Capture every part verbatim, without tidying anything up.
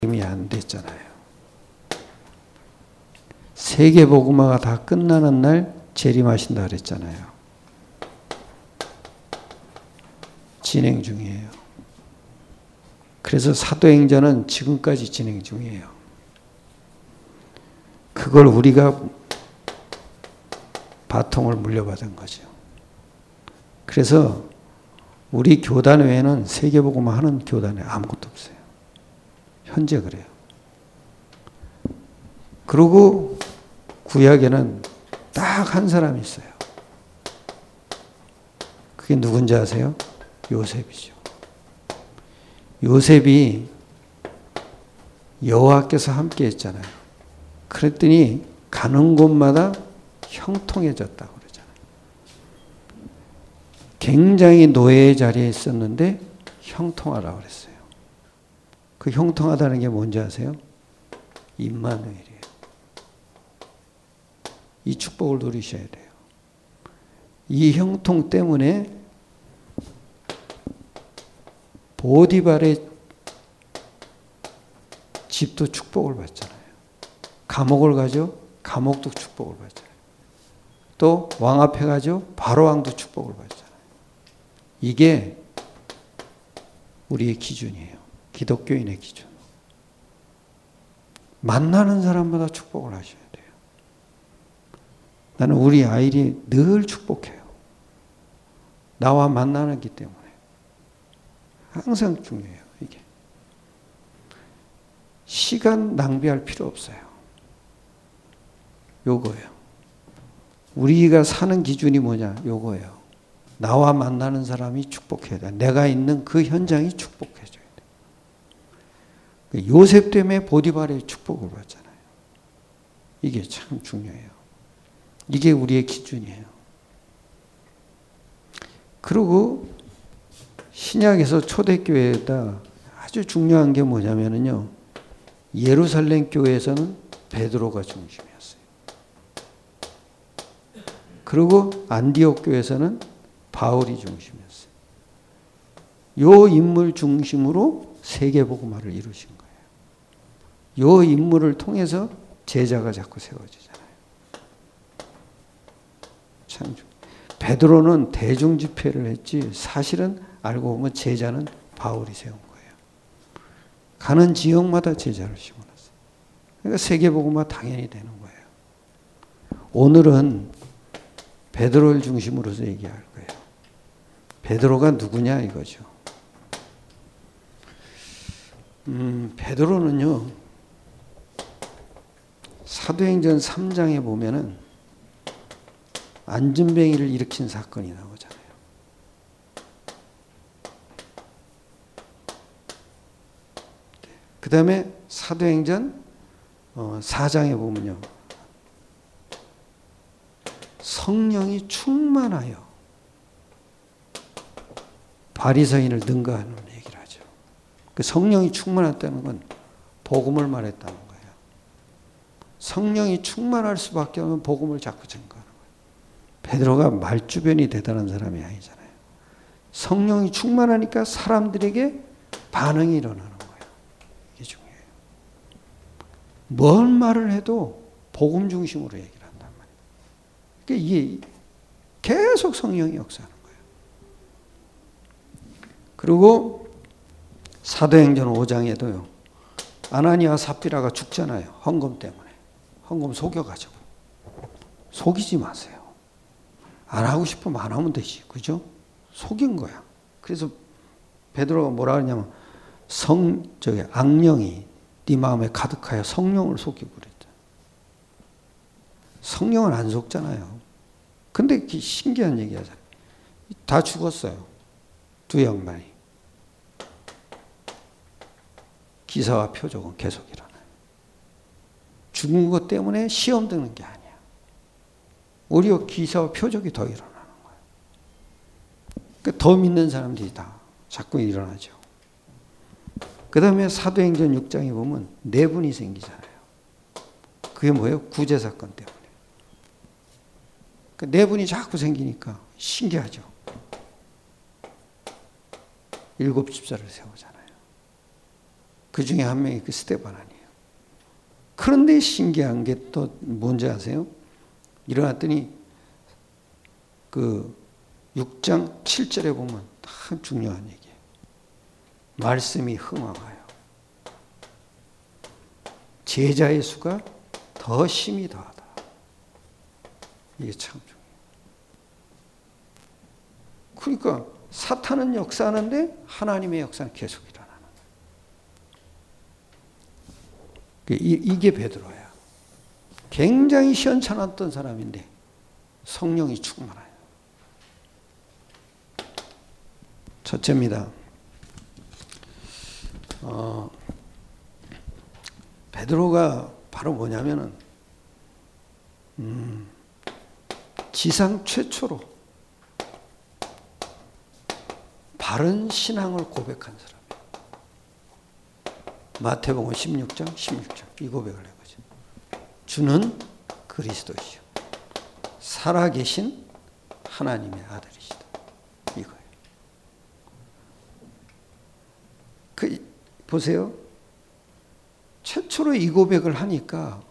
이미 안 됐잖아요. 세계복음화가 다 끝나는 날 재림하신다 그랬잖아요. 진행 중이에요. 그래서 사도행전은 지금까지 진행 중이에요. 그걸 우리가 바통을 물려받은 거죠. 그래서 우리 교단 외에는 세계복음화 하는 교단에 아무것도 없어요. 현재 그래요. 그리고 구약에는 딱 한 사람이 있어요. 그게 누군지 아세요? 요셉이죠. 요셉이 여호와께서 함께 했잖아요. 그랬더니 가는 곳마다 형통해졌다고 그러잖아요. 굉장히 노예의 자리에 있었는데 형통하라고 그랬어요. 그 형통하다는 게 뭔지 아세요? 임마누엘이에요. 이 축복을 누리셔야 돼요. 이 형통 때문에 보디발의 집도 축복을 받잖아요. 감옥을 가죠? 감옥도 축복을 받잖아요. 또 왕 앞에 가죠? 바로 왕도 축복을 받잖아요. 이게 우리의 기준이에요. 기독교인의 기준. 만나는 사람마다 축복을 하셔야 돼요. 나는 우리 아이들이 늘 축복해요. 나와 만나기 때문에. 항상 중요해요, 이게. 시간 낭비할 필요 없어요. 요거예요. 우리가 사는 기준이 뭐냐? 요거예요. 나와 만나는 사람이 축복해야 돼. 내가 있는 그 현장이 축복해줘야 돼. 요셉 때문에 보디발의 축복을 받잖아요. 이게 참 중요해요. 이게 우리의 기준이에요. 그리고 신약에서 초대교회에다 아주 중요한 게 뭐냐면요. 예루살렘 교회에서는 베드로가 중심이었어요. 그리고 안디옥 교회에서는 바울이 중심이었어요. 요 인물 중심으로 세계복음화를 이루신 거예요. 요 인물을 통해서 제자가 자꾸 세워지잖아요. 참 베드로는 대중 집회를 했지 사실은 알고 보면 제자는 바울이 세운 거예요. 가는 지역마다 제자를 심어놨어요. 그러니까 세계복음화 당연히 되는 거예요. 오늘은 베드로를 중심으로서 얘기할 거예요. 베드로가 누구냐 이거죠. 음, 베드로는요. 사도행전 삼 장에 보면은 안진뱅이를 일으킨 사건이 나오잖아요. 그 다음에 사도행전 사 장에 보면요. 성령이 충만하여 바리새인을 능가하는 얘기를 하죠. 그 성령이 충만했다는 건 복음을 말했다는 거예요. 성령이 충만할 수밖에 없는 복음을 자꾸 증거하는 거예요. 베드로가 말주변이 대단한 사람이 아니잖아요. 성령이 충만하니까 사람들에게 반응이 일어나는 거예요. 이게 중요해요. 뭔 말을 해도 복음 중심으로 얘기를 한단 말이에요. 그러니까 이게 계속 성령이 역사하는 거예요. 그리고 사도행전 오 장에도요. 아나니아 삽비라가 죽잖아요. 헌금 때문에. 헌금 속여가지고. 속이지 마세요. 안 하고 싶으면 안 하면 되지. 그죠? 속인 거야. 그래서 베드로가 뭐라 하냐면 성, 저기 악령이 네 마음에 가득하여 성령을 속이고 그랬다. 성령은 안 속잖아요. 근데 신기한 얘기 하잖아요. 다 죽었어요. 두 양반이. 기사와 표적은 계속 일어나요. 죽은 것 때문에 시험 드는 게 아니야. 오히려 기사와 표적이 더 일어나는 거예요. 그러니까 더 믿는 사람들이 다 자꾸 일어나죠. 그 다음에 사도행전 육 장에 보면 네 분이 생기잖아요. 그게 뭐예요? 구제 사건 때문에. 그러니까 네 분이 자꾸 생기니까 신기하죠. 일곱 집사를 세우잖아요. 그 중에 한 명이 그 스데반 아니에요. 그런데 신기한 게 또 뭔지 아세요? 일어났더니 그 육 장 칠 절에 보면 참 중요한 얘기예요. 말씀이 흥황하여 제자의 수가 더 심히 더하다. 이게 참 중요해요. 그러니까 사탄은 역사하는데 하나님의 역사는 계속 일어나는 거예요. 이게 베드로야. 굉장히 시원찮았던 사람인데 성령이 충만해요. 첫째입니다. 어, 베드로가 바로 뭐냐면은 음, 지상 최초로 바른 신앙을 고백한 사람이에요. 마태복음 십육 장 십육 절 이 고백을 해보죠. 주는 그리스도시요 살아계신 하나님의 아들이시다. 이거예요. 그 보세요. 최초로 이 고백을 하니까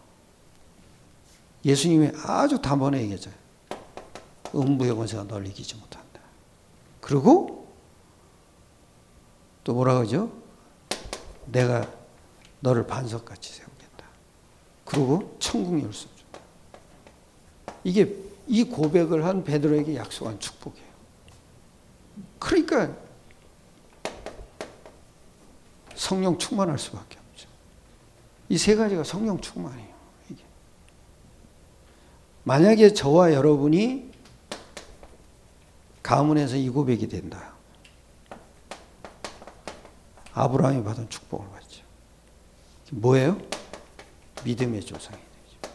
예수님이 아주 단번에 얘기하죠. 음부의 권세가 널 이기지 못한다. 그리고 또 뭐라 그러죠? 내가 너를 반석같이 세우겠다. 그리고 천국 열쇠 준다. 이게 이 고백을 한 베드로에게 약속한 축복이에요. 그러니까 성령 충만할 수밖에 없죠. 이 세 가지가 성령 충만이에요. 이게. 만약에 저와 여러분이 가문에서 이 고백이 된다. 아브라함이 받은 축복을 받죠. 뭐예요? 믿음의 조상이 되죠.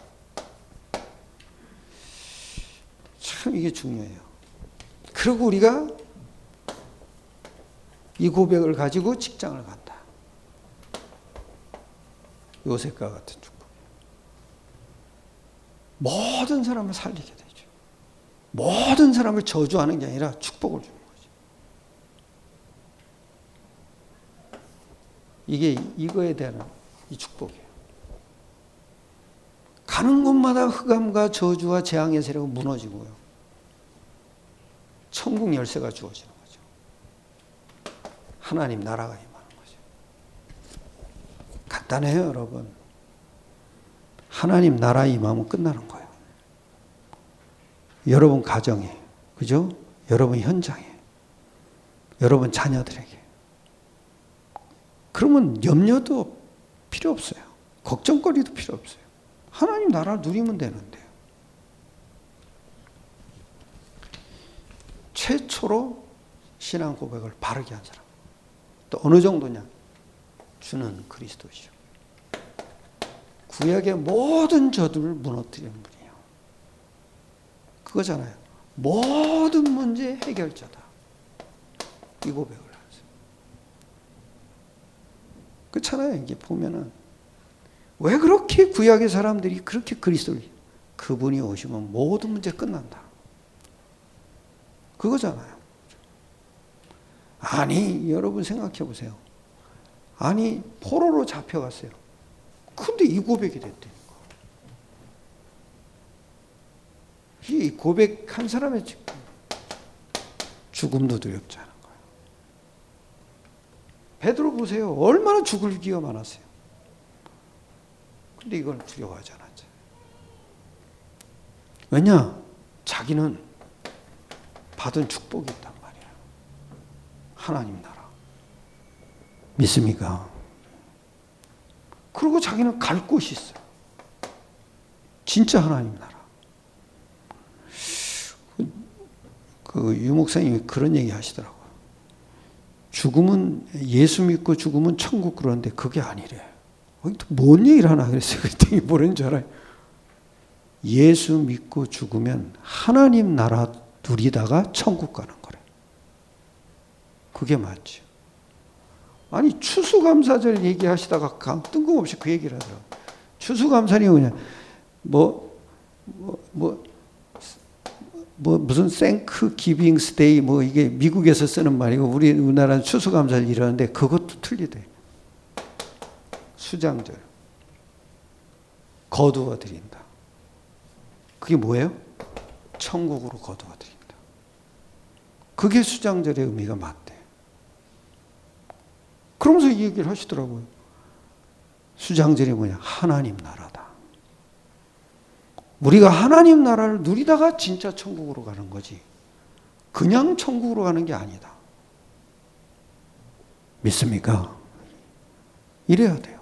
참 이게 중요해요. 그리고 우리가 이 고백을 가지고 직장을 간다. 요셉과 같은 축복. 모든 사람을 살리게 되죠. 모든 사람을 저주하는 게 아니라 축복을 주는 거죠. 이게 이거에 대한 이 축복이에요. 가는 곳마다 흑암과 저주와 재앙의 세력은 무너지고요. 천국 열쇠가 주어지는 거죠. 하나님 나라가 임하는 거죠. 간단해요, 여러분. 하나님 나라 임하면 끝나는 거예요. 여러분 가정에, 그죠? 여러분 현장에, 여러분 자녀들에게. 그러면 염려도 필요 없어요. 걱정거리도 필요 없어요. 하나님 나라를 누리면 되는데요. 최초로 신앙 고백을 바르게 한 사람. 또 어느 정도냐? 주는 그리스도시요. 구약의 모든 저들을 무너뜨리는 분이에요. 그거잖아요. 모든 문제 해결자다. 이 고백을 하세요. 그렇잖아요. 이게 보면은 왜 그렇게 구약의 사람들이 그렇게 그리스도를 그분이 오시면 모든 문제 끝난다. 그거잖아요. 아니 여러분 생각해 보세요. 아니 포로로 잡혀갔어요. 근데 이 고백이 됐다니까. 이 고백한 사람의 죽음도 두렵지 않은 거예요. 베드로 보세요. 얼마나 죽을 기가 많았어요. 근데 이걸 두려워하지 않았죠. 왜냐? 자기는 받은 축복이 있단 말이야. 하나님 나라. 믿습니까? 그리고 자기는 갈 곳이 있어요. 진짜 하나님 나라. 그 유목사님이 그런 얘기 하시더라고요. 죽음은 예수 믿고 죽으면 천국 그러는데 그게 아니래. 뭔 얘기를 하나 그랬어요. 그랬더니 뭐라는 줄 알아요? 예수 믿고 죽으면 하나님 나라 누리다가 천국 가는 거래. 그게 맞죠. 아니 추수감사절 얘기하시다가 뜬금없이 그 얘기를 하더라고요. 추수감사는 그냥 뭐, 뭐, 뭐, 뭐 무슨 생크 기빙스 데이 뭐 이게 미국에서 쓰는 말이고 우리 우리나라는 추수감사절 이러는데 그것도 틀리대. 수장절. 거두어 드린다. 그게 뭐예요? 천국으로 거두어 드린다. 그게 수장절의 의미가 맞대. 그러면서 이 얘기를 하시더라고요. 수장절이 뭐냐? 하나님 나라다. 우리가 하나님 나라를 누리다가 진짜 천국으로 가는 거지. 그냥 천국으로 가는 게 아니다. 믿습니까? 이래야 돼요.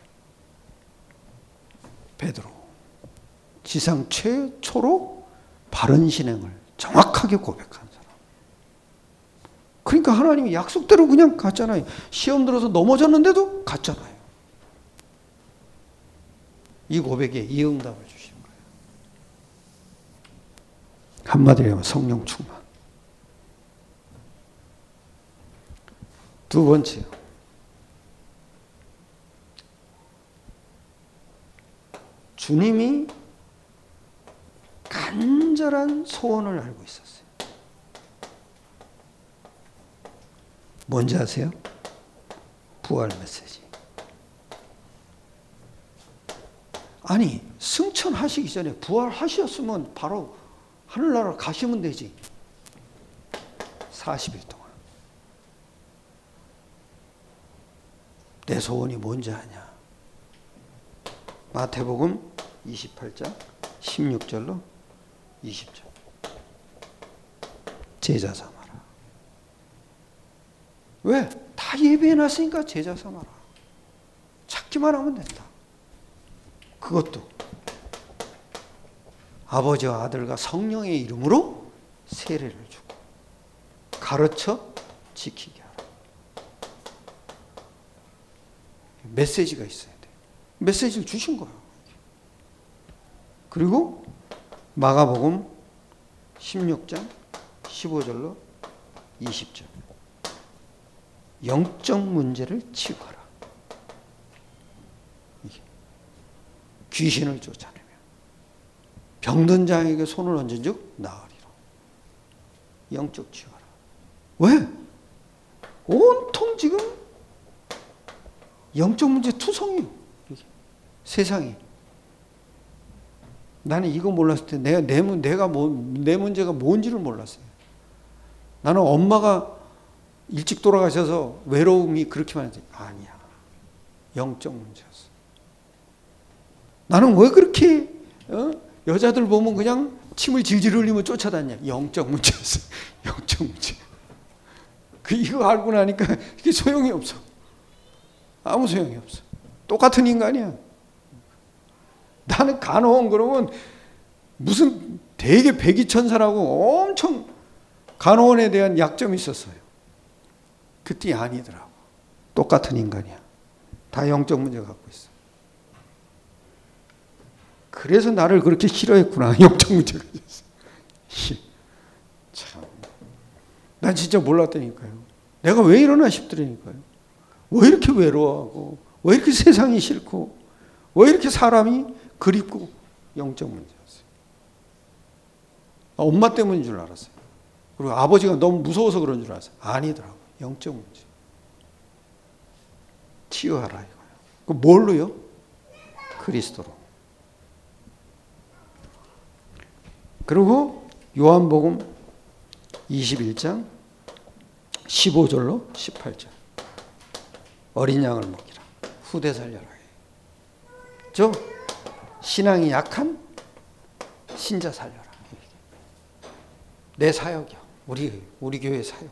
베드로. 지상 최초로 바른 신행을 정확하게 고백한 사람. 그러니까 하나님이 약속대로 그냥 갔잖아요. 시험 들어서 넘어졌는데도 갔잖아요. 이 고백에 이 응답을 주신 거예요. 한마디로 하면 성령 충만. 두 번째요. 주님이 간절한 소원을 알고 있었어요. 뭔지 아세요? 부활 메시지. 아니, 승천하시기 전에 부활하셨으면 바로 하늘나라 가시면 되지. 사십 일 동안. 내 소원이 뭔지 아냐? 마태복음 이십팔 장 십육 절로 이십 절. 제자 삼아라. 왜? 다 예배해놨으니까 제자 삼아라. 찾기만 하면 된다. 그것도 아버지와 아들과 성령의 이름으로 세례를 주고 가르쳐 지키게 하라. 메시지가 있어야 돼. 메시지를 주신 거예요. 그리고 마가복음 십육 장 십오 절로 이십 절. 영적 문제를 치유하라. 귀신을 쫓아내며 병든 자에게 손을 얹은 즉 나으리라. 영적 치유하라. 왜? 온통 지금 영적 문제 투성이요. 세상이. 나는 이거 몰랐을 때 내가 내, 내가 뭐, 내 문제가 뭔지를 몰랐어요. 나는 엄마가 일찍 돌아가셔서 외로움이 그렇게 많았지. 아니야. 영적 문제였어. 나는 왜 그렇게 어? 여자들 보면 그냥 침을 질질 흘리면 쫓아다냐. 영적 문제였어. 영적 문제. 그 이거 알고 나니까 이게 소용이 없어. 아무 소용이 없어. 똑같은 인간이야. 나는 간호원 그러면 무슨 되게 백이천사라고 엄청 간호원에 대한 약점이 있었어요. 그때 아니더라고. 똑같은 인간이야. 다 영적 문제 갖고 있어. 그래서 나를 그렇게 싫어했구나. 영적 문제가 있어. 참. 난 진짜 몰랐다니까요. 내가 왜 이러나 싶더라니까요. 왜 이렇게 외로워하고, 왜 이렇게 세상이 싫고, 왜 이렇게 사람이 그립고, 영적 문제였어요. 엄마 때문인 줄 알았어요. 그리고 아버지가 너무 무서워서 그런 줄 알았어요. 아니더라고요. 영적 문제. 치유하라 이거예요. 그 뭘로요? 그리스도로. 그리고 요한복음 이십일 장 십오 절로 십팔 절. 어린 양을 먹이라. 후대 살려라. 저 신앙이 약한 신자 살려라. 내 사역이야. 우리 우리 교회 사역.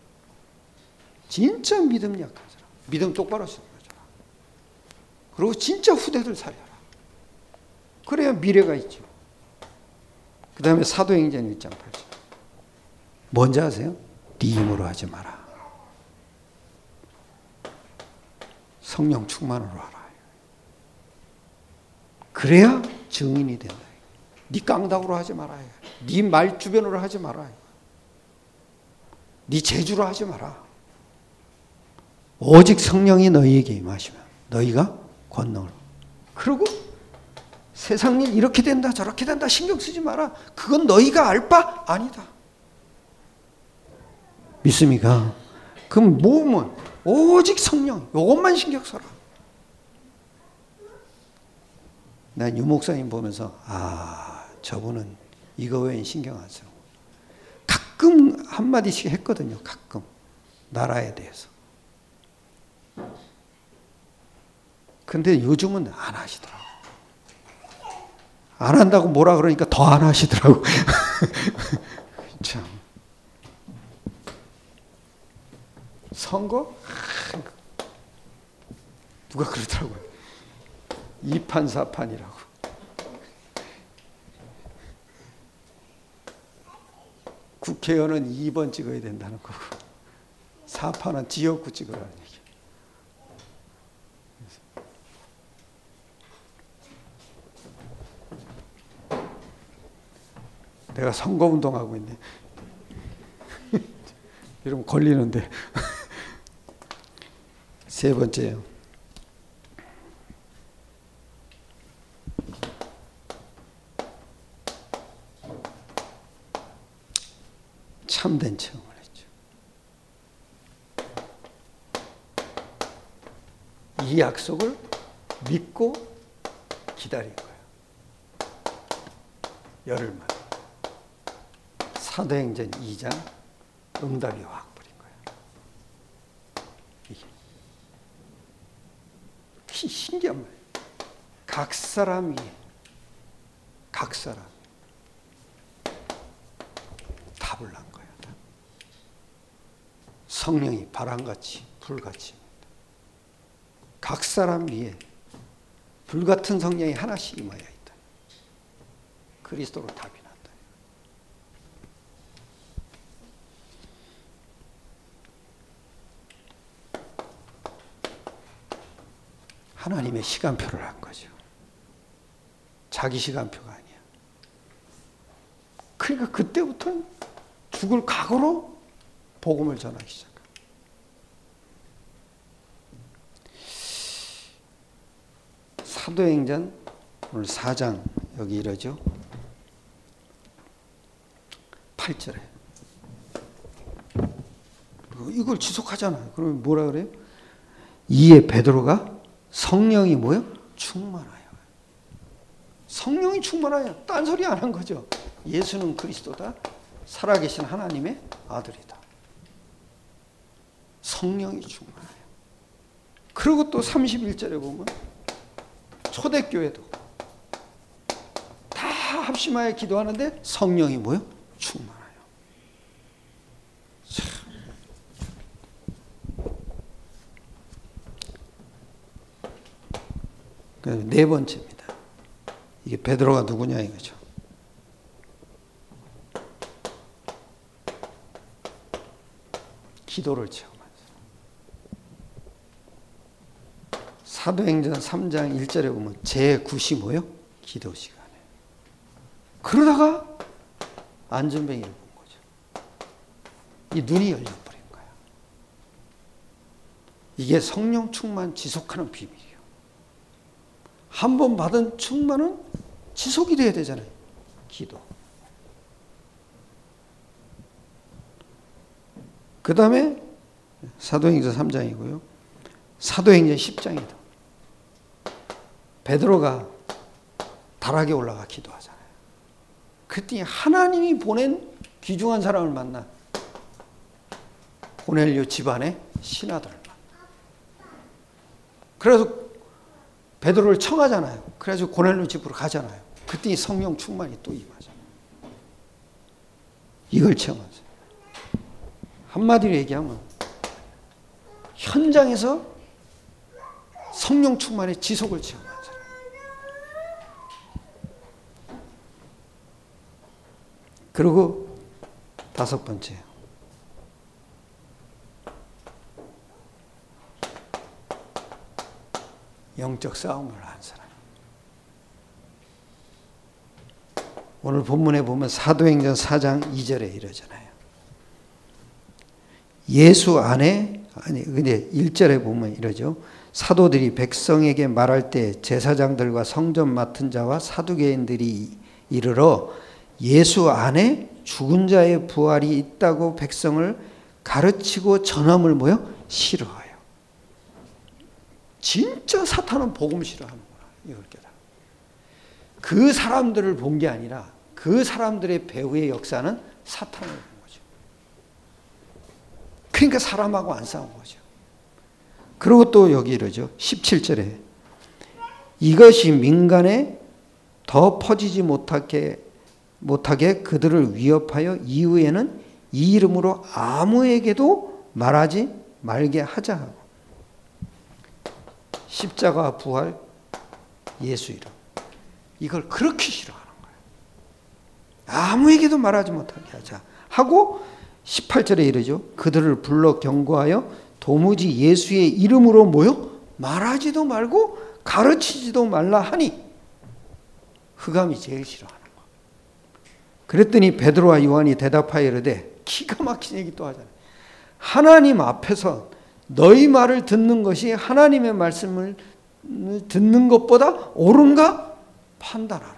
진짜 믿음 약한 사람. 믿음 똑바로 쓰는 거죠. 그리고 진짜 후대들 살려라. 그래야 미래가 있죠. 그 다음에 사도행전 일 장 팔 절. 뭔지 아세요? 네 힘으로 하지 마라. 성령 충만으로 하라. 그래야 증인이 된다. 네 깡다구로 하지 마라. 네 말 주변으로 하지 마라. 네 재주로 하지 마라. 오직 성령이 너희에게 임하시면 너희가 권능을. 그리고 세상 일 이렇게 된다 저렇게 된다 신경 쓰지 마라. 그건 너희가 알 바 아니다. 믿습니까? 그럼 뭐면 오직 성령 이것만 신경 써라. 난 유 목사님 보면서 아, 저분은 이거 외엔 신경 안 쓰고 가끔 한마디씩 했거든요. 가끔 나라에 대해서. 근데 요즘은 안 하시더라고. 안 한다고 뭐라 그러니까 더 안 하시더라고. 참. 선거? 누가 그러더라고요. 이판사판이라고. 국회의원은 이 번 찍어야 된다는 거고 사판은 지역구 찍으라는 얘기. 내가 선거운동하고 있네. 이러면 걸리는데. 세 번째요. 참된 체험을 했죠. 이 약속을 믿고 기다린 거예요. 열흘 만에. 사도행전 이 장 응답이 확 버린 거예요. 이게 신기한 말이에요. 각 사람이 각 사람 답을 난 거예요. 성령이 바람같이 불같이 각 사람 위에 불같은 성령이 하나씩 임하여 있다. 그리스도로 답이 난다. 하나님의 시간표를 한 거죠. 자기 시간표가 아니야. 그러니까 그때부터는 죽을 각오로 복음을 전하기 시작합니다. 사도행전 오늘 사 장 여기 이러죠. 팔 절에 이걸 지속하잖아요. 그러면 뭐라 그래요? 이에 베드로가 성령이 뭐요? 충만하여. 성령이 충만하여. 딴소리 안 한 거죠. 예수는 그리스도다. 살아계신 하나님의 아들이다. 성령이 충만하여. 그리고 또 삼십일 절에 보면 초대교회도 다 합심하여 기도하는데 성령이 뭐요? 충만하여. 참. 네 번째입니다. 이게 베드로가 누구냐 이거죠. 기도를 체험한 사람. 사도행전 삼 장 일 절에 보면 제구 시 뭐요? 기도 시간에. 그러다가 안전뱅이를 본 거죠. 이 눈이 열려버린 거야. 이게 성령 충만 지속하는 비밀이에요. 한 번 받은 충만은 지속이 돼야 되잖아요. 기도. 그 다음에 사도행전 삼 장이고요. 사도행전 십 장에도 베드로가 다락에 올라가 기도하잖아요. 그랬더니 하나님이 보낸 귀중한 사람을 만나. 고넬료 집안의 신하들을 만나. 그래서 베드로를 청하잖아요. 그래서 고넬료 집으로 가잖아요. 그랬더니 성령 충만이 또 임하잖아요. 이걸 체험하세요. 한마디로 얘기하면 현장에서 성령 충만의 지속을 체험하는 사람. 그리고 다섯 번째. 영적 싸움을 한 사람. 오늘 본문에 보면 사도행전 사 장 이 절에 이러잖아요. 예수 안에, 아니, 근데 일 절에 보면 이러죠. 사도들이 백성에게 말할 때 제사장들과 성전 맡은 자와 사두개인들이 이르러 예수 안에 죽은 자의 부활이 있다고 백성을 가르치고 전함을 뭐요? 싫어해요. 진짜 사탄은 복음 싫어하는구나. 이걸 깨달아. 그 사람들을 본 게 아니라 그 사람들의 배후의 역사는 사탄을 본 거죠. 그러니까 사람하고 안 싸운 거죠. 그리고 또 여기 이러죠. 십칠 절에 이것이 민간에 더 퍼지지 못하게, 못하게 그들을 위협하여 이후에는 이 이름으로 아무에게도 말하지 말게 하자 하고, 십자가 부활 예수 이름, 이걸 그렇게 싫어하는 거예요. 아무에게도 말하지 못하게 하자 하고 십팔 절에 이르죠. 그들을 불러 경고하여 도무지 예수의 이름으로 뭐요? 말하지도 말고 가르치지도 말라 하니. 흑암이 제일 싫어하는 거. 그랬더니 베드로와 요한이 대답하여 이르되, 기가 막힌 얘기 또 하잖아요. 하나님 앞에서 너희 말을 듣는 것이 하나님의 말씀을 듣는 것보다 옳은가 판단하라.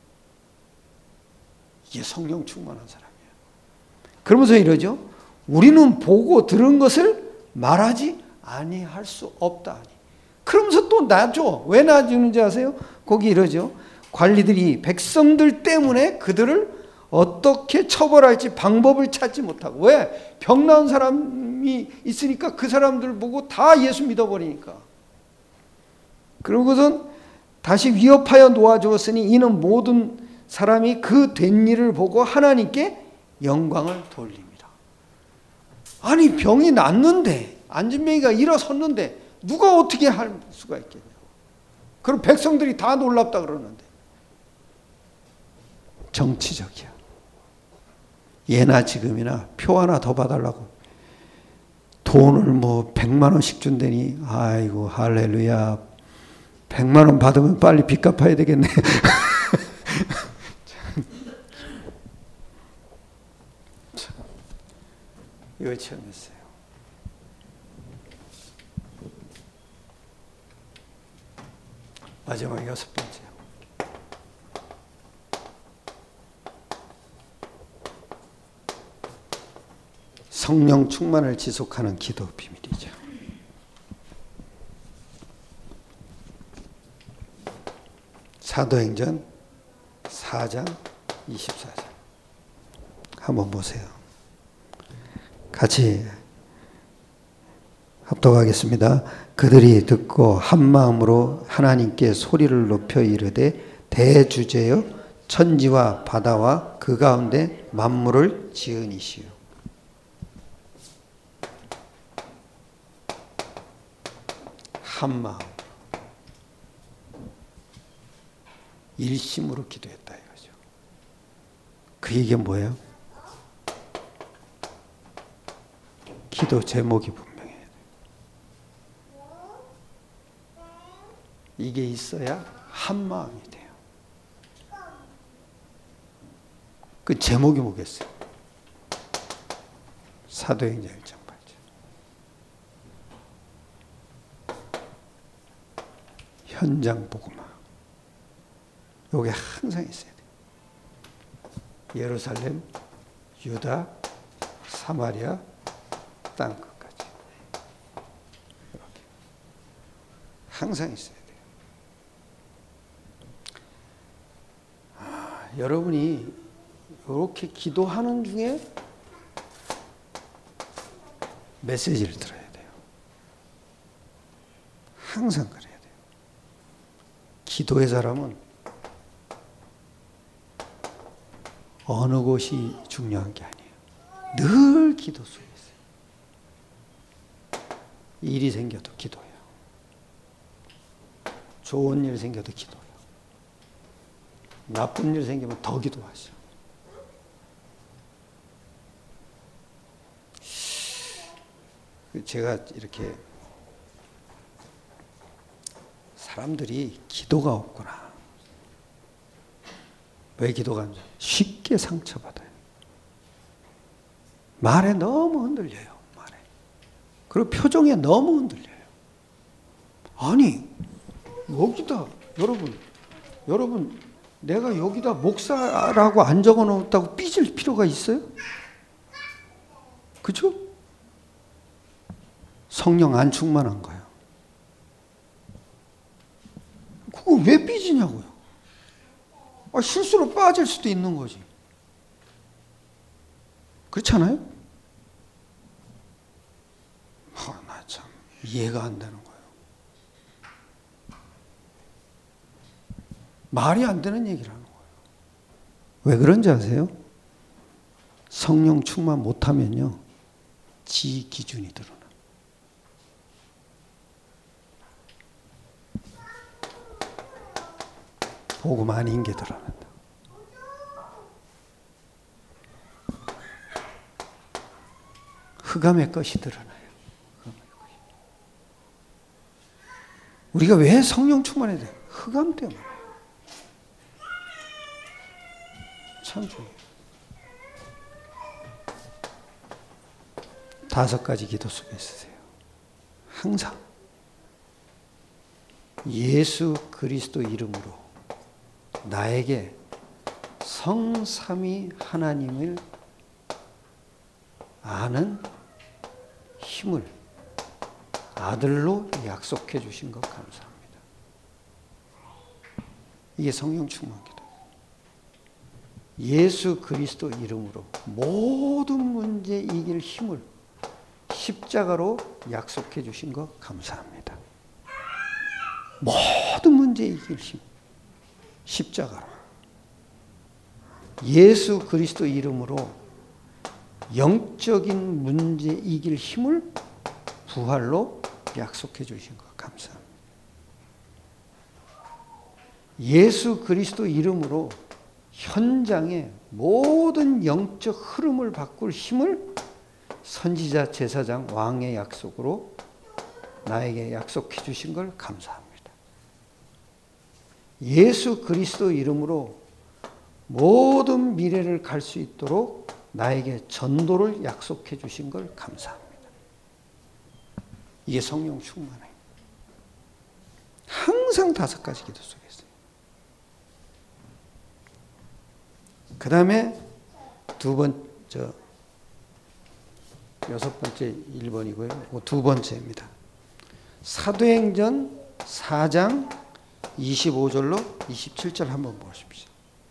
이게 성령 충만한 사람이에요. 그러면서 이러죠. 우리는 보고 들은 것을 말하지 아니할 수 없다. 그러면서 또 놔줘. 왜 놔주는지 아세요? 거기 이러죠. 관리들이 백성들 때문에 그들을 어떻게 처벌할지 방법을 찾지 못하고. 왜? 병 나은 사람이 있으니까 그 사람들 보고 다 예수 믿어버리니까. 그러고선 다시 위협하여 놓아주었으니 이는 모든 사람이 그 된 일을 보고 하나님께 영광을 돌립니다. 아니 병이 낫는데, 안진뱅이가 일어섰는데 누가 어떻게 할 수가 있겠냐고. 그럼 백성들이 다 놀랍다 그러는데. 정치적이야. 예나 지금이나 표 하나 더 봐달라고 돈을 뭐 백만 원씩 준다니. 아이고 할렐루야. 백만 원 받으면 빨리 빚 갚아야 되겠네. 이거 체험했어요. 마지막 여섯 번째. 성령 충만을 지속하는 기도 비밀이죠. 사도행전 사 장 이십사 절 한번 보세요. 같이 합독하겠습니다. 그들이 듣고 한 마음으로 하나님께 소리를 높여 이르되 대주제여 천지와 바다와 그 가운데 만물을 지으니시오. 한 마음 일심으로 기도했다 이거죠. 그 얘기가 뭐예요? 기도 제목이 분명해야 돼요. 이게 있어야 한 마음이 돼요. 그 제목이 뭐겠어요? 사도행전 일 장 팔 절. 현장 복음화. 요게 항상 있어야 돼요. 예루살렘, 유다, 사마리아, 땅 끝까지. 이렇게. 항상 있어야 돼요. 아, 여러분이 이렇게 기도하는 중에 메시지를 들어야 돼요. 항상 그래야 돼요. 기도의 사람은 어느 곳이 중요한 게 아니에요. 늘 기도 속에 있어요. 일이 생겨도 기도해요. 좋은 일 생겨도 기도해요. 나쁜 일 생기면 더 기도하죠. 제가 이렇게 사람들이 기도가 없구나. 왜 기도가 안 돼? 쉽게 상처받아요. 말에 너무 흔들려요. 말에. 그리고 표정에 너무 흔들려요. 아니 여기다 여러분 여러분 내가 여기다 목사라고 안 적어놓았다고 삐질 필요가 있어요? 그렇죠? 성령 안 충만한 거예요. 그거 왜 삐지냐고요. 아, 실수로 빠질 수도 있는 거지. 그렇잖아요? 아, 나 참 이해가 안 되는 거예요. 말이 안 되는 얘기를 하는 거예요. 왜 그런지 아세요? 성령 충만 못하면요, 지 기준이 드러나. 복음 아닌 게 드러난다. 흑암의 것이 드러나요. 흑암의 것이. 우리가 왜 성령 충만해야 돼? 흑암 때문에. 참 중요해요. 다섯 가지 기도 속에 있으세요. 항상 예수 그리스도 이름으로 나에게 성삼위 하나님을 아는 힘을 아들로 약속해 주신 것 감사합니다. 이게 성령 충만 기도. 예수 그리스도 이름으로 모든 문제 이길 힘을 십자가로 약속해 주신 것 감사합니다. 모든 문제 이길 힘 십자가로. 예수 그리스도 이름으로 영적인 문제 이길 힘을 부활로 약속해 주신 것 감사합니다. 예수 그리스도 이름으로 현장의 모든 영적 흐름을 바꿀 힘을 선지자, 제사장, 왕의 약속으로 나에게 약속해 주신 걸 감사합니다. 예수 그리스도 이름으로 모든 미래를 갈 수 있도록 나에게 전도를 약속해 주신 걸 감사합니다. 이게 성령 충만해. 항상 다섯 가지 기도 속에 있어요. 그 다음에 두 번, 저, 여섯 번째 일 번이고요. 두 번째입니다. 사도행전 사 장 이십오 절로 이십칠 절 한번 보십시오.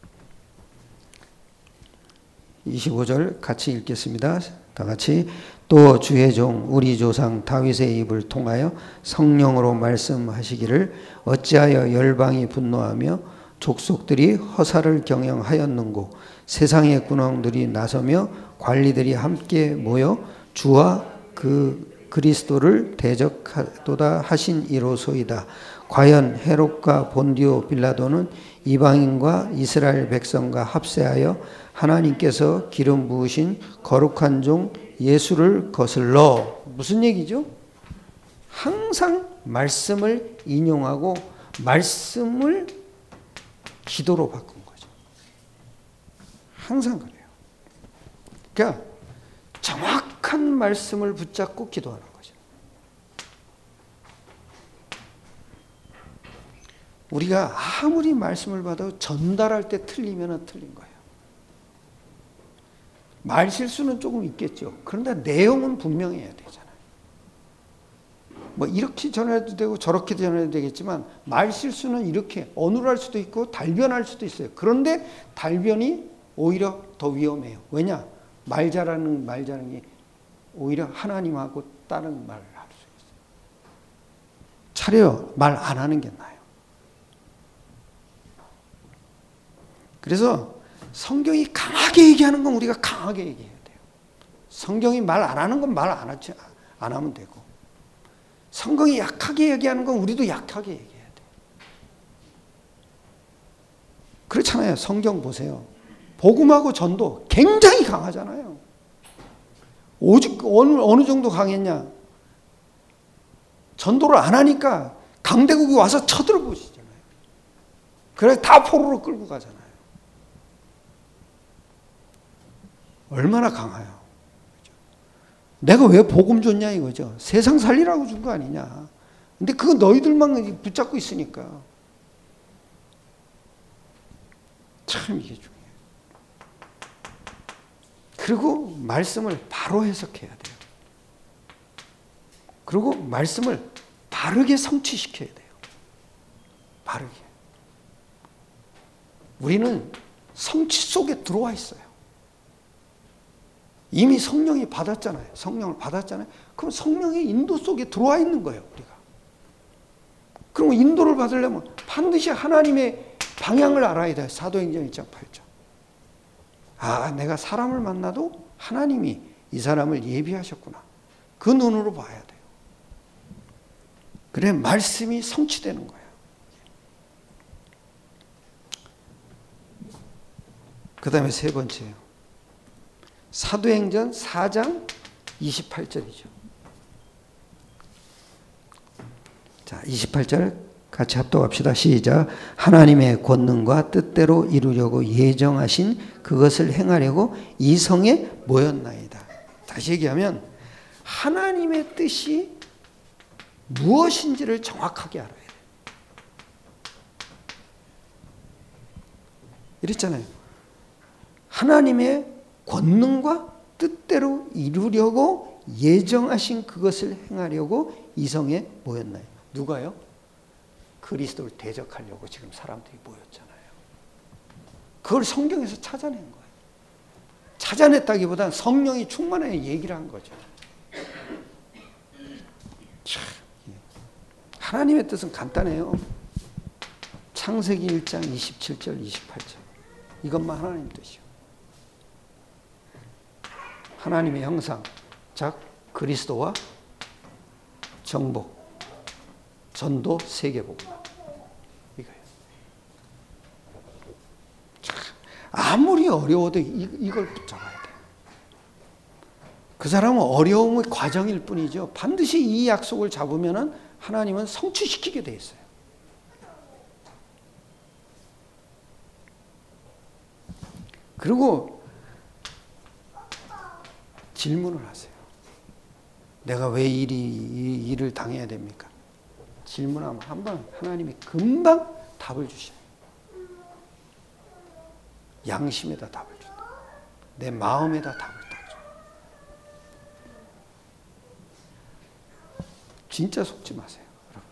이십오 절 같이 읽겠습니다. 다 같이. 또 주의 종 우리 조상 다윗의 입을 통하여 성령으로 말씀하시기를 어찌하여 열방이 분노하며 족속들이 허사를 경영하였는고 세상의 군왕들이 나서며 관리들이 함께 모여 주와 그 그리스도를 대적하도다 하신 이로소이다. 과연 헤롯과 본디오 빌라도는 이방인과 이스라엘 백성과 합세하여 하나님께서 기름 부으신 거룩한 종 예수를 거슬러. 무슨 얘기죠? 항상 말씀을 인용하고 말씀을 기도로 바꾼 거죠. 항상 그래요. 그러니까 정확한 말씀을 붙잡고 기도하는 거죠. 우리가 아무리 말씀을 받아도 전달할 때 틀리면 틀린 거예요. 말 실수는 조금 있겠죠. 그런데 내용은 분명해야 되잖아요. 뭐 이렇게 전해도 되고 저렇게 전해도 되겠지만 말 실수는 이렇게 어눌할 수도 있고 달변할 수도 있어요. 그런데 달변이 오히려 더 위험해요. 왜냐? 말 잘하는 말 잘하는 게 오히려 하나님하고 다른 말을 할 수 있어요. 차라리 말 안 하는 게 나아요. 그래서 성경이 강하게 얘기하는 건 우리가 강하게 얘기해야 돼요. 성경이 말 안 하는 건 말 안 하지, 안 하면 되고. 성경이 약하게 얘기하는 건 우리도 약하게 얘기해야 돼요. 그렇잖아요. 성경 보세요. 복음하고 전도 굉장히 강하잖아요. 오직 어느, 어느 정도 강했냐? 전도를 안 하니까 강대국이 와서 쳐들어보시잖아요. 그래서 다 포로로 끌고 가잖아요. 얼마나 강해요. 내가 왜 복음 줬냐 이거죠. 세상 살리라고 준 거 아니냐. 근데 그거 너희들만 붙잡고 있으니까. 참 이게 중요해요. 그리고 말씀을 바로 해석해야 돼요. 그리고 말씀을 바르게 성취시켜야 돼요. 바르게. 우리는 성취 속에 들어와 있어요. 이미 성령이 받았잖아요. 성령을 받았잖아요. 그럼 성령의 인도 속에 들어와 있는 거예요, 우리가. 그럼 인도를 받으려면 반드시 하나님의 방향을 알아야 돼요. 사도행전 일 장 팔 절. 아, 내가 사람을 만나도 하나님이 이 사람을 예비하셨구나. 그 눈으로 봐야 돼요. 그래 말씀이 성취되는 거예요. 그 다음에 세 번째요. 사도행전 사 장 이십팔 절이죠. 자, 이십팔 절 같이 합독합시다. 시작. 하나님의 권능과 뜻대로 이루려고 예정하신 그것을 행하려고 이 성에 모였나이다. 다시 얘기하면 하나님의 뜻이 무엇인지를 정확하게 알아야 돼요. 이랬잖아요. 하나님의 권능과 뜻대로 이루려고 예정하신 그것을 행하려고 이 성에 모였나요? 누가요? 그리스도를 대적하려고 지금 사람들이 모였잖아요. 그걸 성경에서 찾아낸 거예요. 찾아냈다기보다는 성령이 충만해 얘기를 한 거죠. 참, 하나님의 뜻은 간단해요. 창세기 일 장 이십칠 절 이십팔 절 이것만 하나님 뜻이요. 하나님의 형상, 즉 그리스도와 정복, 전도, 세계복음. 이거예요. 참, 아무리 어려워도 이, 이걸 붙잡아야 돼요. 그 사람은 어려움의 과정일 뿐이죠. 반드시 이 약속을 잡으면 하나님은 성취시키게 돼 있어요. 그리고 질문을 하세요. 내가 왜 일이, 이 일을 당해야 됩니까? 질문하면 한번 하나님이 금방 답을 주셔요. 양심에다 답을 준다. 내 마음에다 답을 딱 줘요. 진짜 속지 마세요, 여러분.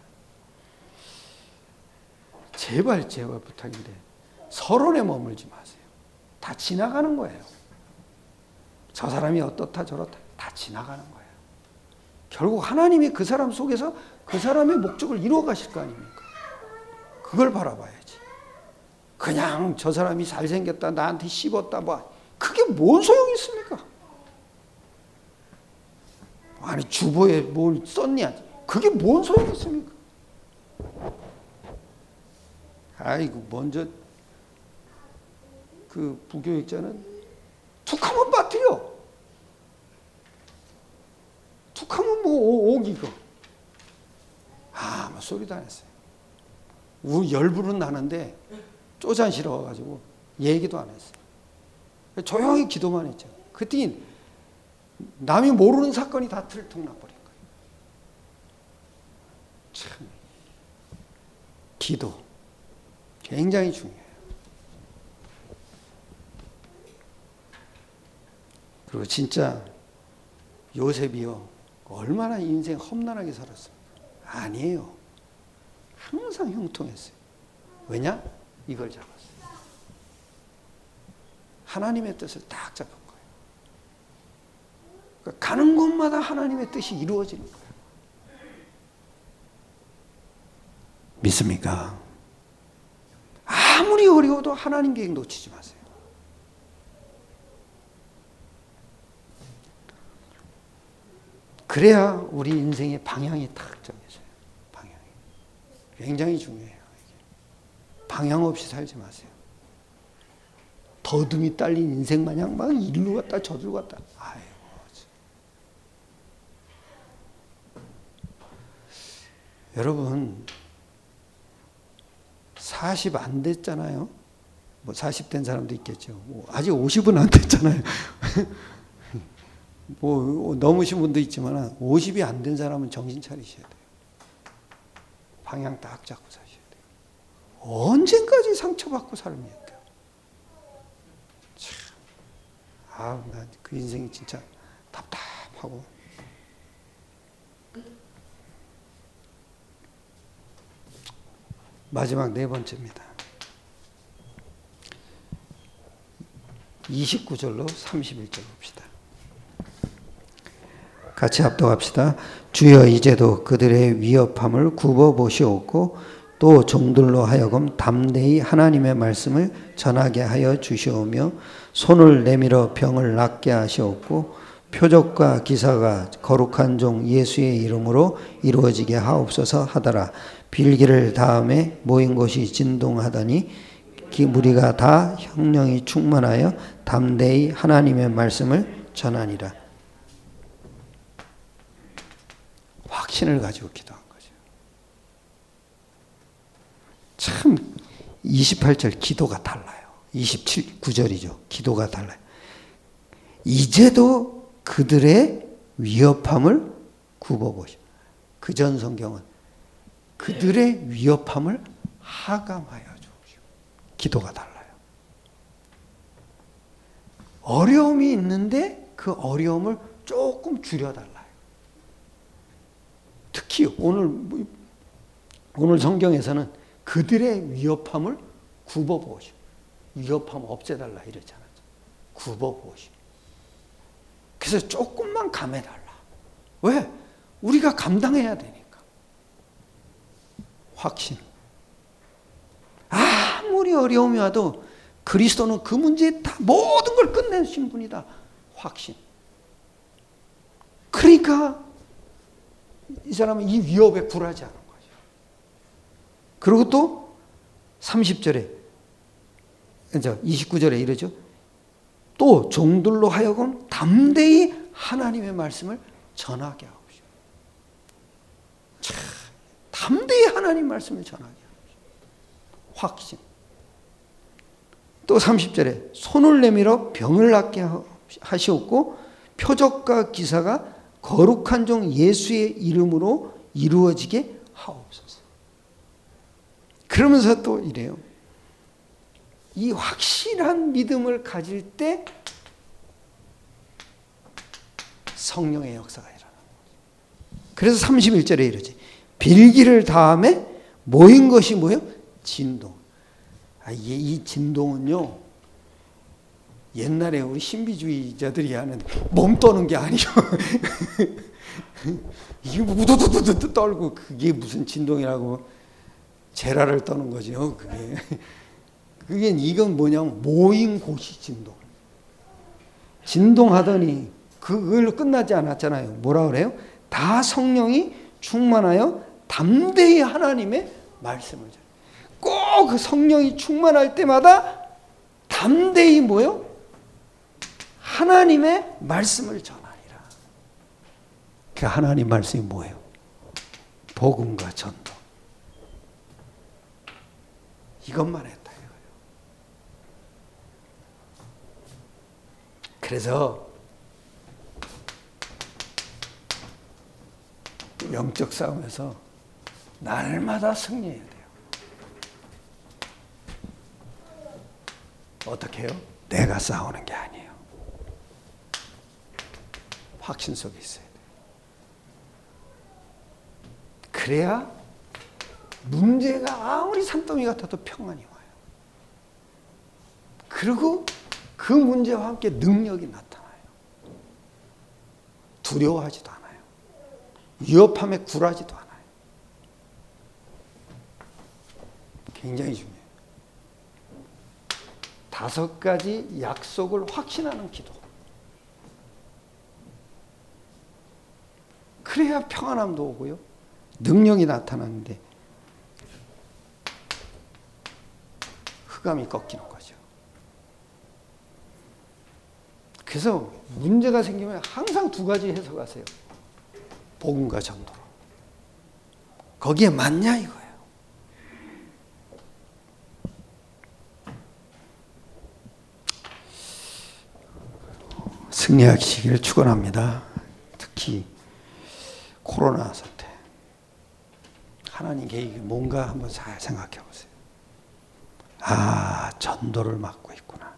제발 제발 부탁인데 서론에 머물지 마세요. 다 지나가는 거예요. 저 사람이 어떻다 저렇다 다 지나가는 거예요. 결국 하나님이 그 사람 속에서 그 사람의 목적을 이루어 가실 거 아닙니까? 그걸 바라봐야지. 그냥 저 사람이 잘생겼다 나한테 씹었다 뭐 그게 뭔 소용이 있습니까? 아니 주보에 뭘 썼냐 그게 뭔 소용이 있습니까? 아이고 먼저 그 부교육자는 툭하면 빠뜨려. 툭하면 뭐 오기고. 아, 뭐 소리도 안 했어요. 우 열불은 나는데 쪼잔스러워가지고 얘기도 안 했어요. 조용히 기도만 했죠. 그랬더니 남이 모르는 사건이 다 들통나버린 거예요. 참 기도 굉장히 중요해요. 그리고 진짜 요셉이요 얼마나 인생 험난하게 살았습니까? 아니에요. 항상 형통했어요. 왜냐? 이걸 잡았어요. 하나님의 뜻을 딱 잡은 거예요. 그러니까 가는 곳마다 하나님의 뜻이 이루어지는 거예요. 믿습니까? 아무리 어려워도 하나님 계획 놓치지 마세요. 그래야 우리 인생의 방향이 딱 정해져요. 방향이. 굉장히 중요해요. 이게. 방향 없이 살지 마세요. 더듬이 딸린 인생 마냥 막 이리로 갔다 저리로 갔다. 아이고. 여러분 사십 안 됐잖아요. 뭐 사십 된 사람도 있겠죠. 뭐 아직 오십은 안 됐잖아요. 뭐 넘으신 분도 있지만 오십이 안 된 사람은 정신 차리셔야 돼요. 방향 딱 잡고 사셔야 돼요. 언젠까지 상처받고 살면 돼요. 참, 아, 나 그 인생이 진짜 답답하고. 마지막 네 번째입니다. 이십구 절로 삼십일 절 봅시다. 같이 합독합시다. 주여 이제도 그들의 위협함을 굽어보시옵고 또 종들로 하여금 담대히 하나님의 말씀을 전하게 하여 주시오며 손을 내밀어 병을 낫게 하시옵고 표적과 기사가 거룩한 종 예수의 이름으로 이루어지게 하옵소서 하더라. 빌기를 다음에 모인 곳이 진동하더니 무리가 다 성령이 충만하여 담대히 하나님의 말씀을 전하니라. 확신을 가지고 기도한 거죠. 참 이십팔 절 기도가 달라요. 이십구 절이죠. 기도가 달라요. 이제도 그들의 위협함을 굽어보시오. 그전 성경은 그들의 위협함을 하감하여 주옵시오. 기도가 달라요. 어려움이 있는데 그 어려움을 조금 줄여달라요. 특히 오늘 오늘 성경에서는 그들의 위협함을 굽어보시오. 위협함 없애달라 이러지 않았죠. 굽어보시오. 그래서 조금만 감해달라. 왜? 우리가 감당해야 되니까. 확신. 아무리 어려움이 와도 그리스도는 그 문제에 다 모든 걸 끝내신 분이다. 확신. 그러니까 이 사람은 이 위협에 굴하지 않은 거죠. 그리고 또 삼십 절에 이십구 절에 이러죠. 또 종들로 하여금 담대히 하나님의 말씀을 전하게 하옵시오. 참, 담대히 하나님 말씀을 전하게 하옵시오. 확신. 또 삼십 절에 손을 내밀어 병을 낫게 하시옵고 표적과 기사가 거룩한 종 예수의 이름으로 이루어지게 하옵소서. 그러면서 또 이래요. 이 확실한 믿음을 가질 때 성령의 역사가 일어나는 거죠. 그래서 삼십일 절에 이러지. 빌기를 다음에 모인 것이 뭐예요? 진동. 아, 이 진동은요, 옛날에 우리 신비주의자들이 하는 몸 떠는 게 아니죠. 이게 우두두두두 떨고 그게 무슨 진동이라고 제라를 떠는 거죠. 그게. 그게 이건 뭐냐면 모인 곳이 진동. 진동하더니 그걸로 끝나지 않았잖아요. 뭐라 그래요? 다 성령이 충만하여 담대히 하나님의 말씀을 전해. 꼭 그 성령이 충만할 때마다 담대히 뭐요? 하나님의 말씀을 전하리라. 그 하나님 말씀이 뭐예요? 복음과 전도. 이것만 했다 이거예요. 그래서 영적 싸움에서 날마다 승리해야 돼요. 어떻게 해요? 내가 싸우는 게 아니에요. 확신 속에 있어야 돼요. 그래야 문제가 아무리 산더미 같아도 평안이 와요. 그리고 그 문제와 함께 능력이 나타나요. 두려워하지도 않아요. 위협함에 굴하지도 않아요. 굉장히 중요해요. 다섯 가지 약속을 확신하는 기도. 그래야 평안함도 오고요. 능력이 나타나는데 흑암이 꺾이는 거죠. 그래서 문제가 생기면 항상 두 가지 해석하세요. 복음과 전도로. 거기에 맞냐 이거예요. 승리하시기를 축원합니다. 특히 코로나 사태. 하나님 계획이 뭔가 한번 잘 생각해 보세요. 아, 전도를 맡고 있구나.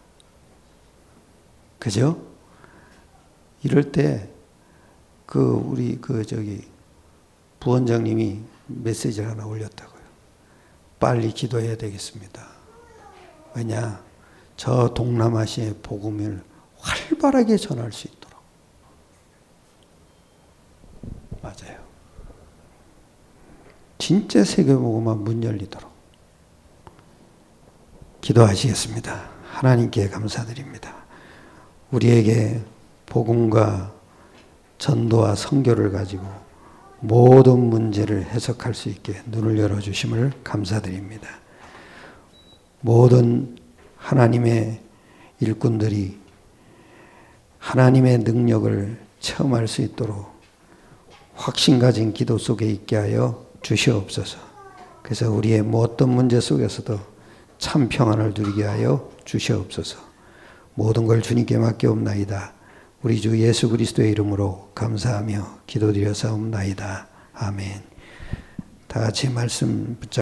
그죠? 이럴 때 그 우리 그 저기 부원장님이 메시지를 하나 올렸다고요. 빨리 기도해야 되겠습니다. 왜냐? 저 동남아시아의 복음을 활발하게 전할 수 있도록. 맞아요. 진짜 세계복음화 문 열리도록 기도하시겠습니다. 하나님께 감사드립니다. 우리에게 복음과 전도와 선교를 가지고 모든 문제를 해석할 수 있게 눈을 열어주심을 감사드립니다. 모든 하나님의 일꾼들이 하나님의 능력을 체험할 수 있도록 확신 가진 기도 속에 있게 하여 주시옵소서. 그래서 우리의 뭐 어떤 문제 속에서도 참 평안을 누리게 하여 주시옵소서. 모든 걸 주님께 맡겨옵나이다. 우리 주 예수 그리스도의 이름으로 감사하며 기도드려 사옵나이다. 아멘. 다 같이 말씀 붙잡